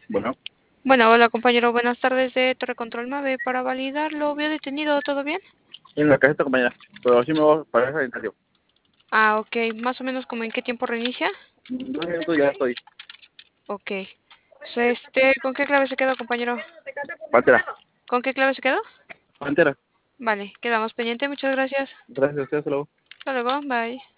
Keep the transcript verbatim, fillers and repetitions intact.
Bueno, Bueno, hola compañero, buenas tardes de Torre Control Mave. Para validar, ¿lo vio detenido? ¿Todo bien? en la caseta, compañera. Pero sí me voy para esa estación. Ah, ok. Más o menos como en qué tiempo reinicia. Dos minutos ya estoy. Ok. Pues, Este, ¿con qué clave se quedó, compañero? Pantera, ¿Con qué clave se quedó? pantera. Vale, quedamos pendiente. Muchas gracias. Gracias a usted, hasta luego. Hasta luego, bye.